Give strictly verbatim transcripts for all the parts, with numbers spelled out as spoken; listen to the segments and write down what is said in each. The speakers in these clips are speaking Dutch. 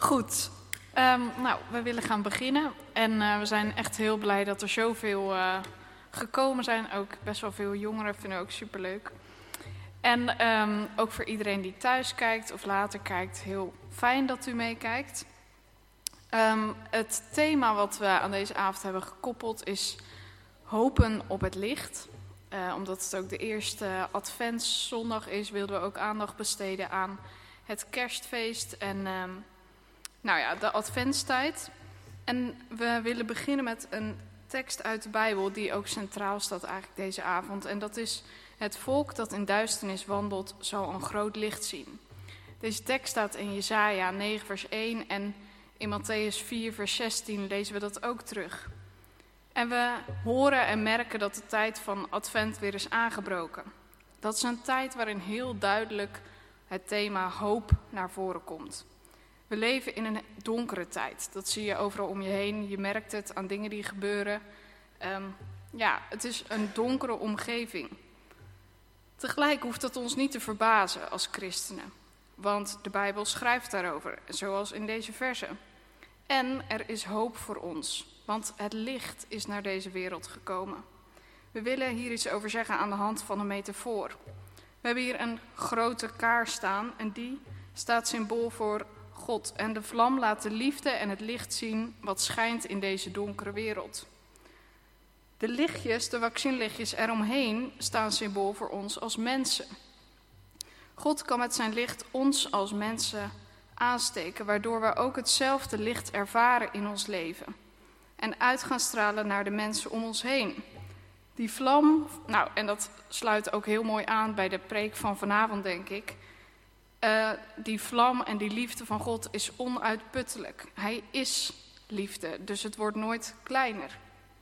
Goed, um, nou, we willen gaan beginnen. En uh, we zijn echt heel blij dat er zoveel uh, gekomen zijn. Ook best wel veel jongeren, vinden we ook superleuk. En um, ook voor iedereen die thuis kijkt of later kijkt, heel fijn dat u meekijkt. Um, het thema wat we aan deze avond hebben gekoppeld is hopen op het licht. Uh, omdat het ook de eerste adventszondag is, wilden we ook aandacht besteden aan het kerstfeest en um, nou ja, de adventstijd. En we willen beginnen met een tekst uit de Bijbel die ook centraal staat eigenlijk deze avond. En dat is: het volk dat in duisternis wandelt zal een groot licht zien. Deze tekst staat in Jesaja negen vers één en in Matthäus vier vers zestien lezen we dat ook terug. En we horen en merken dat de tijd van Advent weer is aangebroken. Dat is een tijd waarin heel duidelijk het thema hoop naar voren komt. We leven in een donkere tijd. Dat zie je overal om je heen. Je merkt het aan dingen die gebeuren. Um, ja, het is een donkere omgeving. Tegelijk hoeft dat ons niet te verbazen als christenen. Want de Bijbel schrijft daarover, zoals in deze versen. En er is hoop voor ons, want het licht is naar deze wereld gekomen. We willen hier iets over zeggen aan de hand van een metafoor. We hebben hier een grote kaars staan en die staat symbool voor God. En de vlam laat de liefde en het licht zien wat schijnt in deze donkere wereld. De lichtjes, de vaccinlichtjes eromheen, staan symbool voor ons als mensen. God kan met zijn licht ons als mensen aansteken, waardoor we ook hetzelfde licht ervaren in ons leven. En uit gaan stralen naar de mensen om ons heen. Die vlam, nou, en dat sluit ook heel mooi aan bij de preek van vanavond, denk ik. Uh, die vlam en die liefde van God is onuitputtelijk. Hij is liefde, dus het wordt nooit kleiner.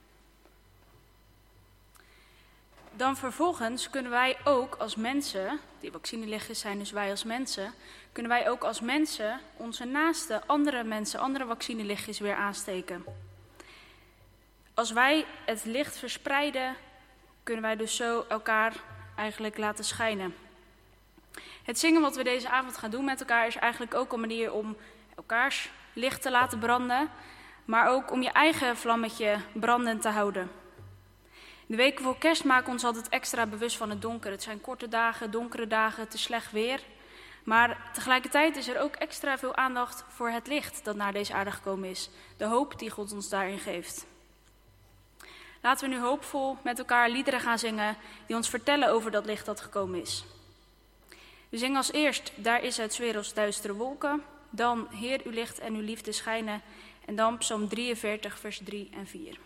Dan vervolgens kunnen wij ook als mensen, die vaccinelichtjes zijn dus wij als mensen, kunnen wij ook als mensen onze naaste andere mensen, andere vaccinelichtjes weer aansteken. Als wij het licht verspreiden, kunnen wij dus zo elkaar eigenlijk laten schijnen. Het zingen wat we deze avond gaan doen met elkaar is eigenlijk ook een manier om elkaars licht te laten branden, maar ook om je eigen vlammetje brandend te houden. De weken voor kerst maken ons altijd extra bewust van het donker. Het zijn korte dagen, donkere dagen, het is slecht weer. Maar tegelijkertijd is er ook extra veel aandacht voor het licht dat naar deze aarde gekomen is. De hoop die God ons daarin geeft. Laten we nu hoopvol met elkaar liederen gaan zingen die ons vertellen over dat licht dat gekomen is. We zingen als eerst, daar is uit 's werelds duistere wolken. Dan, Heer, uw licht en uw liefde schijnen. En dan Psalm drieënveertig, vers drie en vier.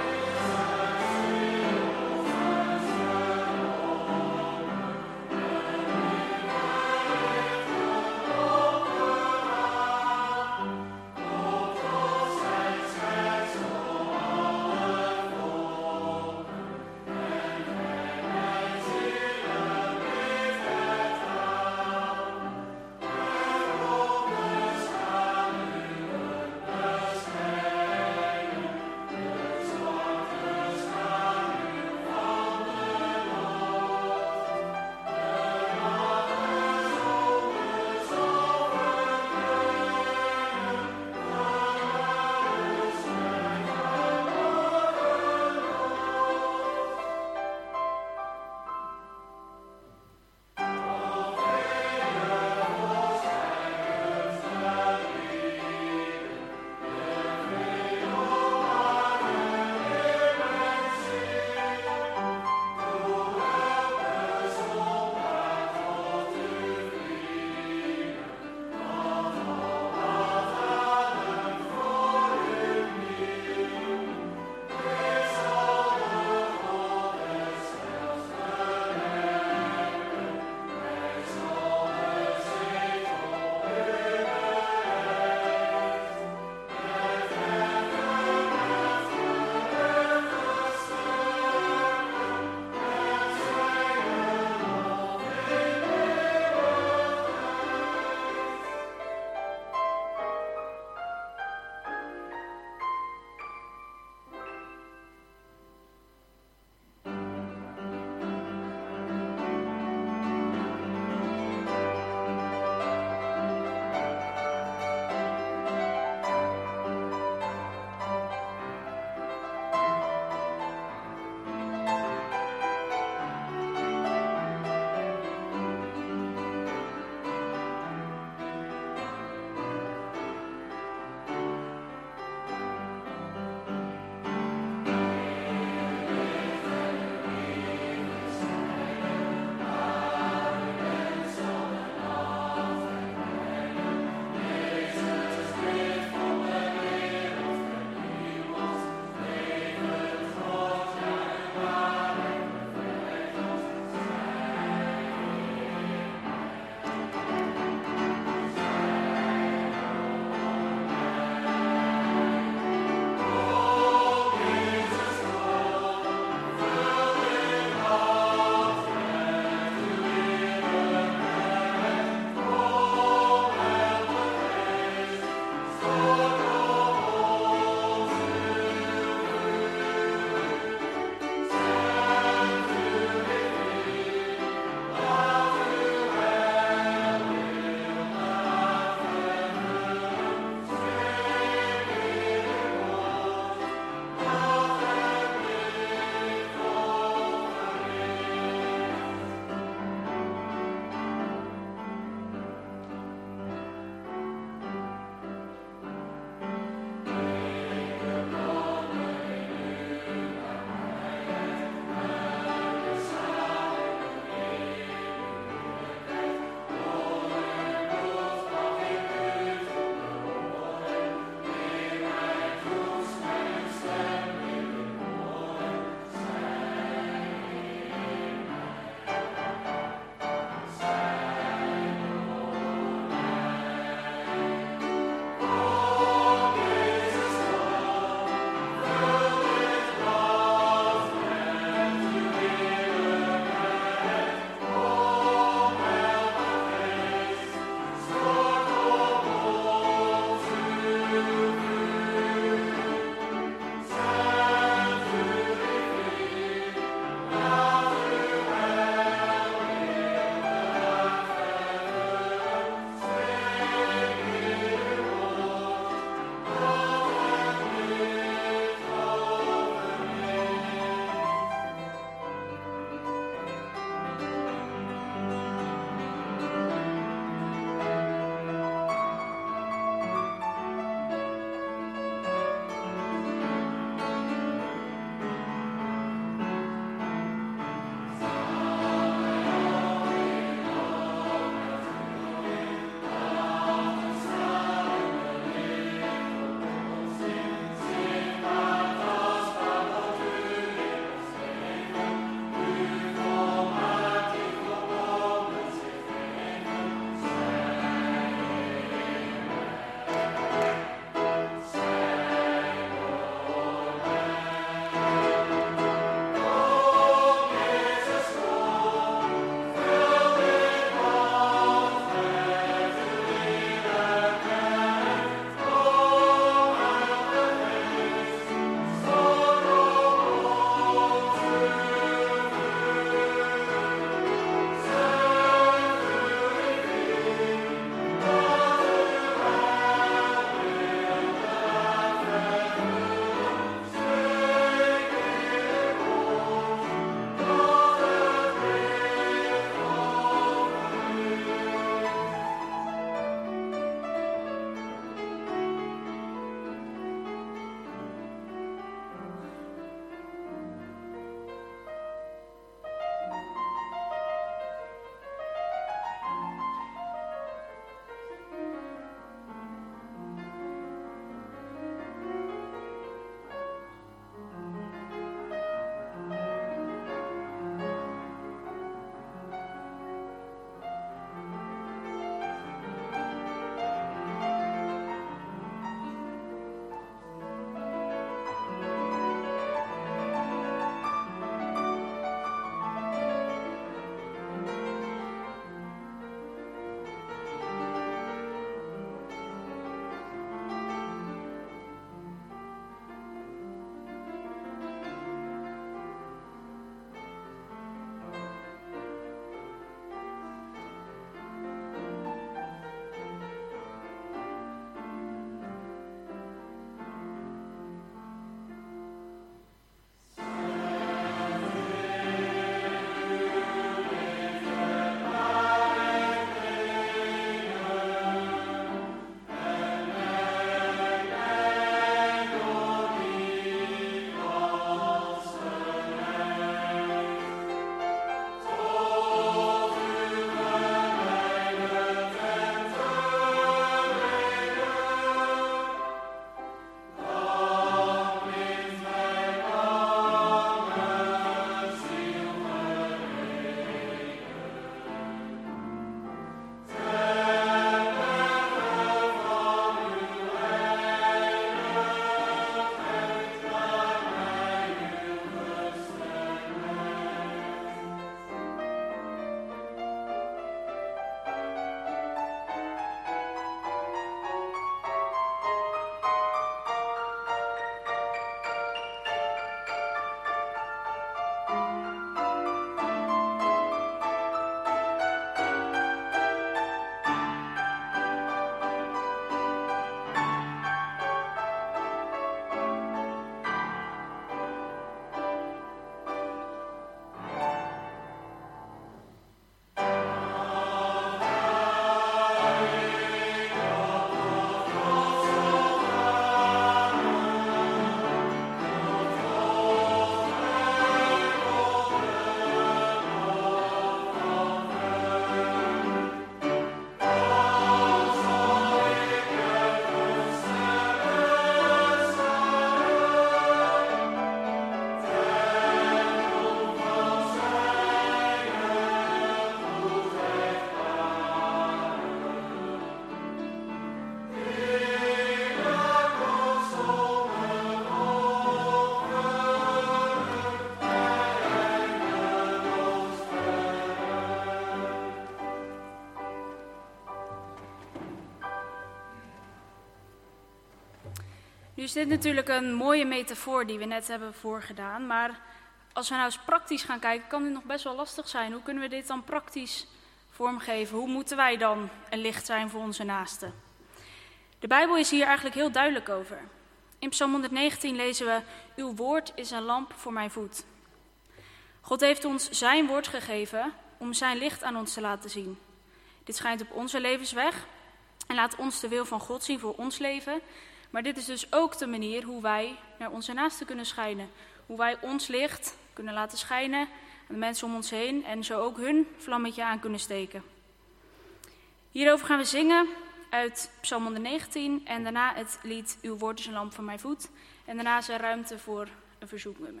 is dit natuurlijk een mooie metafoor die we net hebben voorgedaan, maar als we nou eens praktisch gaan kijken, kan dit nog best wel lastig zijn. Hoe kunnen we dit dan praktisch vormgeven? Hoe moeten wij dan een licht zijn voor onze naasten? De Bijbel is hier eigenlijk heel duidelijk over. In Psalm honderdnegentien lezen we: uw woord is een lamp voor mijn voet. God heeft ons zijn woord gegeven om zijn licht aan ons te laten zien. Dit schijnt op onze levensweg en laat ons de wil van God zien voor ons leven. Maar dit is dus ook de manier hoe wij naar onze naasten kunnen schijnen. Hoe wij ons licht kunnen laten schijnen aan de mensen om ons heen en zo ook hun vlammetje aan kunnen steken. Hierover gaan we zingen uit Psalm honderdnegentien en daarna het lied Uw woord is een lamp voor mijn voet. En daarna is er ruimte voor een verzoeknummer.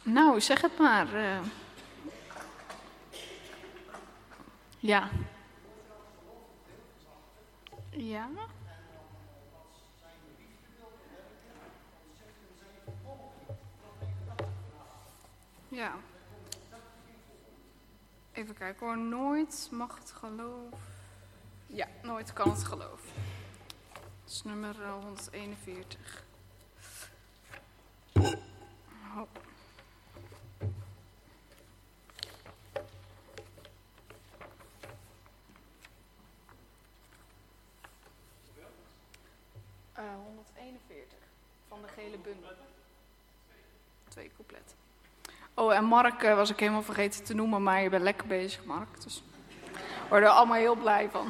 Nou, zeg het maar. Uh... Ja. Ja. Ja. Even kijken hoor. Nooit mag het geloof. Ja, nooit kan het geloof. Dat is nummer honderdeenenveertig. Hop. Uh, honderdeenenveertig van de gele bundel. Twee coupletten. Oh, en Mark uh, was ik helemaal vergeten te noemen, maar je bent lekker bezig, Mark. Dus we worden er allemaal heel blij van.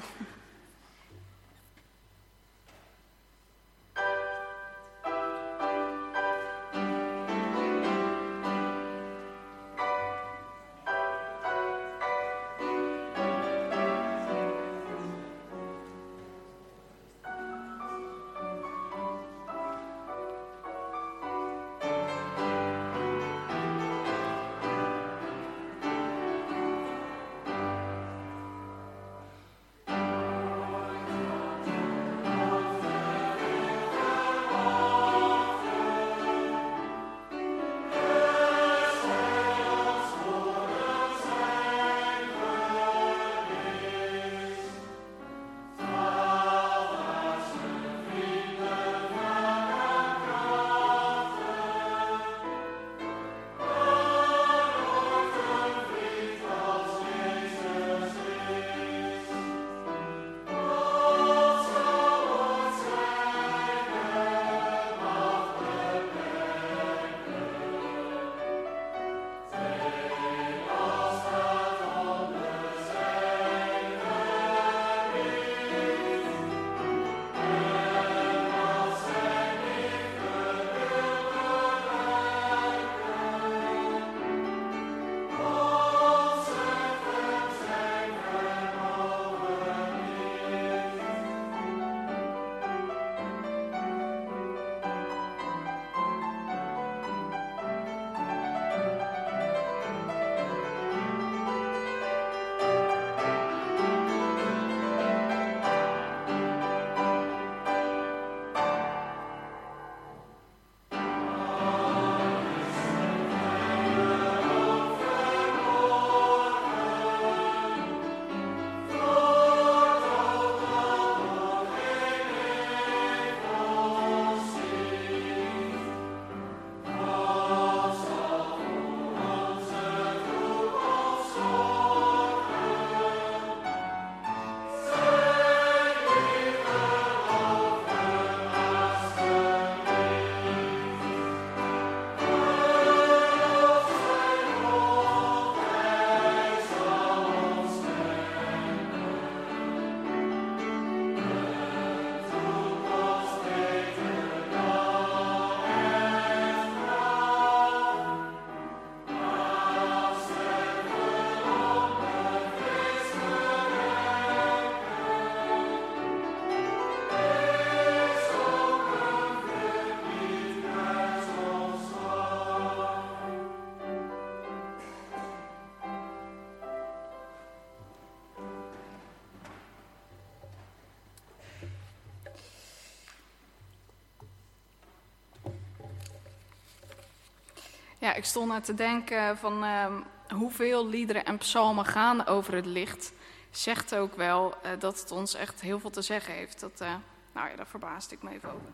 Ja, ik stond net te denken van uh, hoeveel liederen en psalmen gaan over het licht. Zegt ook wel uh, dat het ons echt heel veel te zeggen heeft. Dat, uh, nou ja, daar verbaasde ik me even over.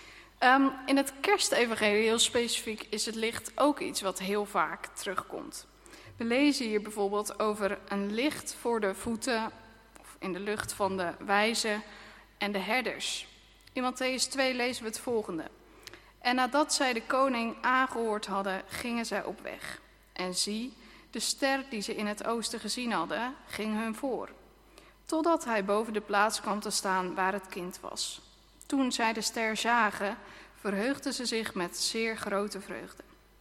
Um, in het kerstevangelie, heel specifiek, is het licht ook iets wat heel vaak terugkomt. We lezen hier bijvoorbeeld over een licht voor de voeten, of in de lucht van de wijzen en de herders. In Mattheüs twee lezen we het volgende. En nadat zij de koning aangehoord hadden, gingen zij op weg. En zie, de ster die ze in het oosten gezien hadden, ging hun voor. Totdat hij boven de plaats kwam te staan waar het kind was. Toen zij de ster zagen, verheugden ze zich met zeer grote vreugde.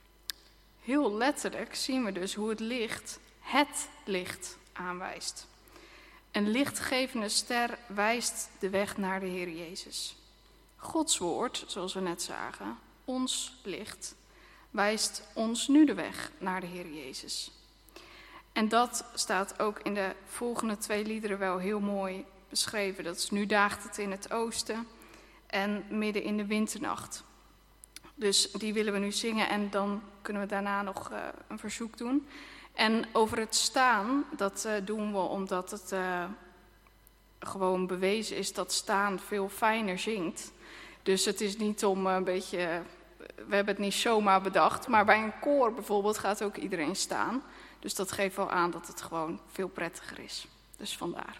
Heel letterlijk zien we dus hoe het licht, het licht, aanwijst. Een lichtgevende ster wijst de weg naar de Heer Jezus. Gods woord, zoals we net zagen, ons licht, wijst ons nu de weg naar de Heer Jezus. En dat staat ook in de volgende twee liederen wel heel mooi beschreven. Dat is Nu daagt het in het oosten en Midden in de winternacht. Dus die willen we nu zingen en dan kunnen we daarna nog uh, een verzoek doen. En over het staan, dat uh, doen we omdat het uh, gewoon bewezen is dat staan veel fijner zingt. Dus het is niet om een beetje, uh, we hebben het niet zomaar bedacht, maar bij een koor bijvoorbeeld gaat ook iedereen staan. Dus dat geeft wel aan dat het gewoon veel prettiger is. Dus vandaar.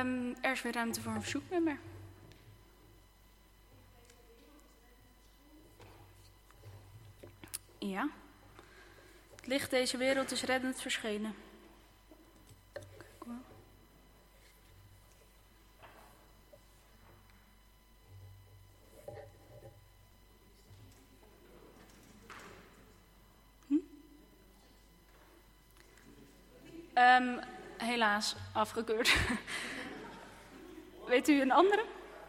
Um, er is weer ruimte voor een verzoeknummer. Ja. Het licht deze wereld is reddend verschenen. Kijk hoor. Hm? Um, helaas, afgekeurd. Weet u een andere?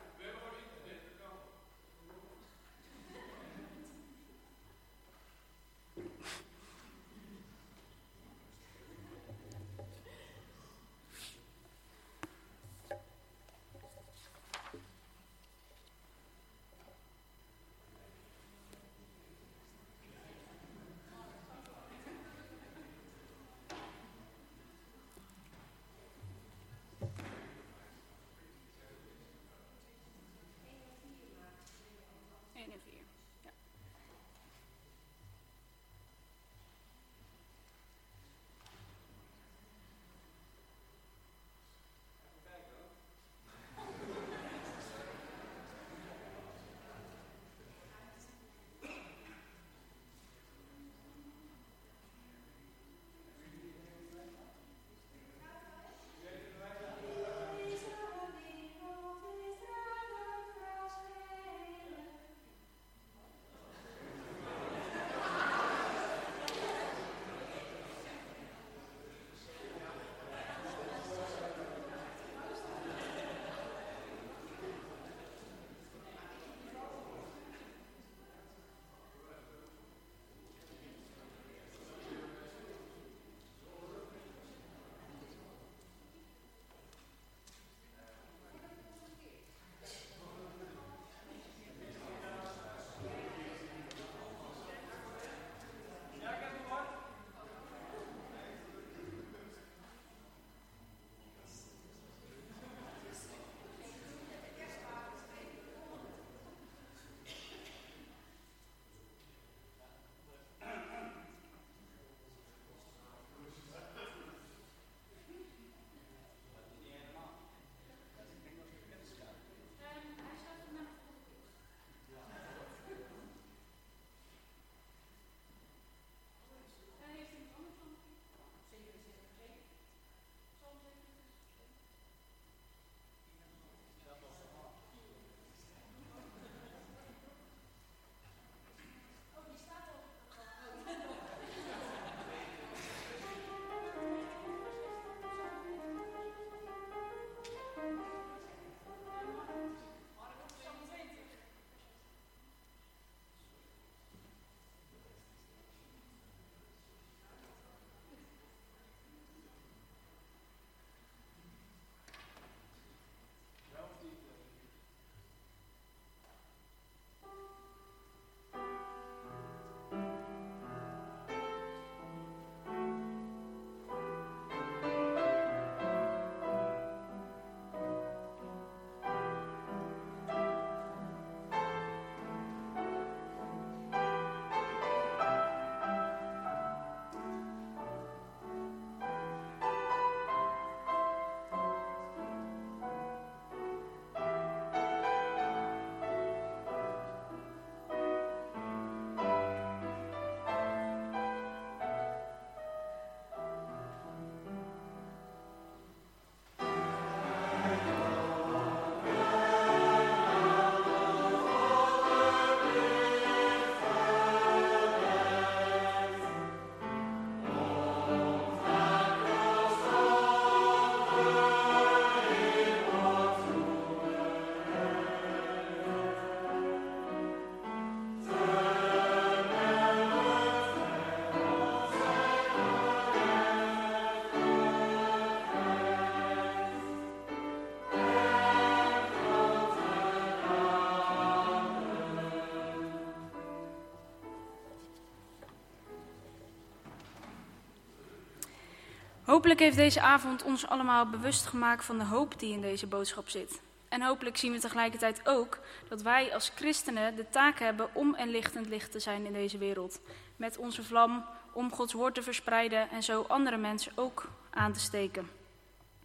Hopelijk heeft deze avond ons allemaal bewust gemaakt van de hoop die in deze boodschap zit. En hopelijk zien we tegelijkertijd ook dat wij als christenen de taak hebben om een lichtend licht te zijn in deze wereld. Met onze vlam om Gods woord te verspreiden en zo andere mensen ook aan te steken.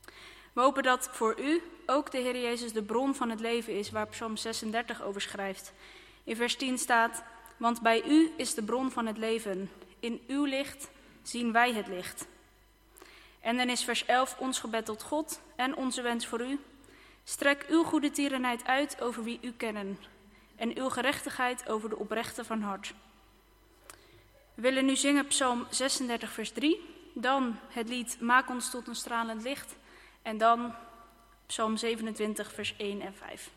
We hopen dat voor u ook de Heer Jezus de bron van het leven is, waar Psalm zesendertig over schrijft. In vers tien staat, want bij u is de bron van het leven. In uw licht zien wij het licht. En dan is vers elf ons gebed tot God en onze wens voor u. Strek uw goede tierenheid uit over wie u kennen en uw gerechtigheid over de oprechten van hart. We willen nu zingen Psalm zesendertig vers drie, dan het lied Maak ons tot een stralend licht en dan Psalm zevenentwintig vers één en vijf.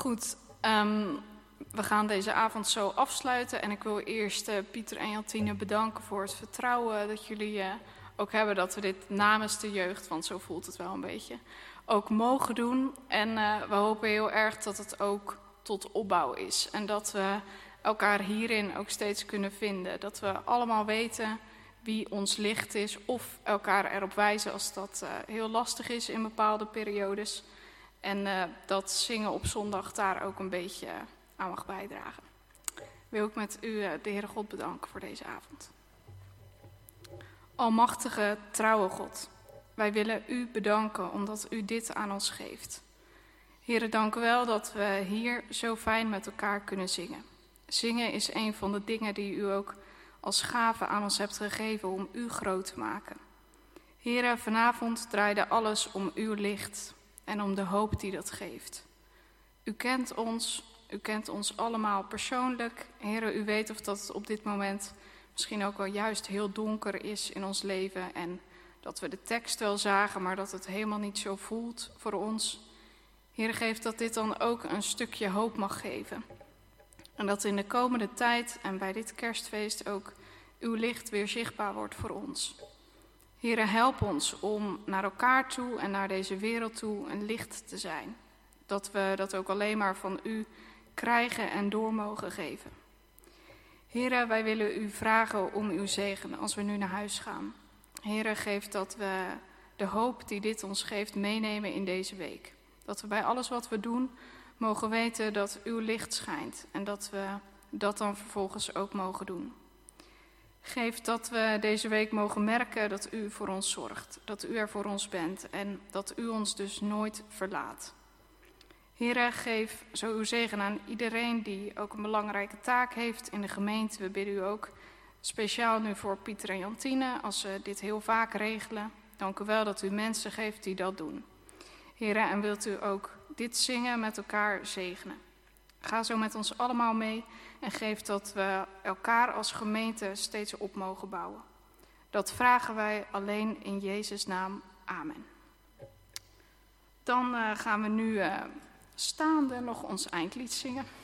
Goed, um, we gaan deze avond zo afsluiten. En ik wil eerst uh, Pieter en Jantine bedanken voor het vertrouwen dat jullie uh, ook hebben dat we dit namens de jeugd, want zo voelt het wel een beetje, ook mogen doen. En uh, we hopen heel erg dat het ook tot opbouw is. En dat we elkaar hierin ook steeds kunnen vinden. Dat we allemaal weten wie ons licht is of elkaar erop wijzen als dat uh, heel lastig is in bepaalde periodes. En uh, dat zingen op zondag daar ook een beetje uh, aan mag bijdragen. Wil ik met u uh, de Heere God bedanken voor deze avond. Almachtige, trouwe God, wij willen u bedanken omdat u dit aan ons geeft. Heere, dank u wel dat we hier zo fijn met elkaar kunnen zingen. Zingen is een van de dingen die u ook als gave aan ons hebt gegeven om u groot te maken. Heere, vanavond draaide alles om uw licht en om de hoop die dat geeft. U kent ons, u kent ons allemaal persoonlijk. Heere, u weet of dat op dit moment misschien ook wel juist heel donker is in ons leven en dat we de tekst wel zagen, maar dat het helemaal niet zo voelt voor ons. Heere, geef dat dit dan ook een stukje hoop mag geven. En dat in de komende tijd en bij dit kerstfeest ook uw licht weer zichtbaar wordt voor ons. Heere, help ons om naar elkaar toe en naar deze wereld toe een licht te zijn. Dat we dat ook alleen maar van u krijgen en door mogen geven. Heere, wij willen u vragen om uw zegen als we nu naar huis gaan. Heere, geef dat we de hoop die dit ons geeft meenemen in deze week. Dat we bij alles wat we doen mogen weten dat uw licht schijnt en dat we dat dan vervolgens ook mogen doen. Geef dat we deze week mogen merken dat u voor ons zorgt, dat u er voor ons bent en dat u ons dus nooit verlaat. Heere, geef zo uw zegen aan iedereen die ook een belangrijke taak heeft in de gemeente. We bidden u ook speciaal nu voor Pieter en Jantine, als ze dit heel vaak regelen. Dank u wel dat u mensen geeft die dat doen. Heere, en wilt u ook dit zingen met elkaar zegenen. Ga zo met ons allemaal mee en geef dat we elkaar als gemeente steeds op mogen bouwen. Dat vragen wij alleen in Jezus' naam. Amen. Dan uh, gaan we nu uh, staande nog ons eindlied zingen.